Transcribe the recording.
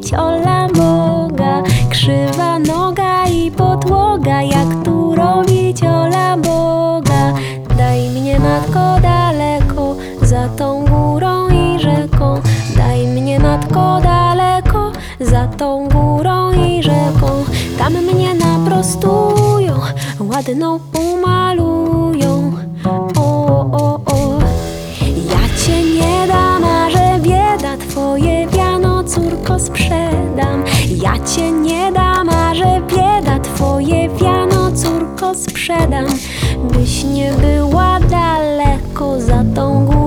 robić ola Boga. Krzywa noga i podłoga, jak tu robić ola Boga. Daj mnie, matko, daleko, za tą górą i rzeką. Daj mnie, matko, daleko, za tą górą i rzeką. Tam mnie naprostują, ładną umalują. O. Ja cię nie dam, a że bieda, twoje wiano, córko, sprzedam. Ja cię nie dam, a że bieda, twoje wiano, córko, sprzedam. Byś nie była daleko, za tą górą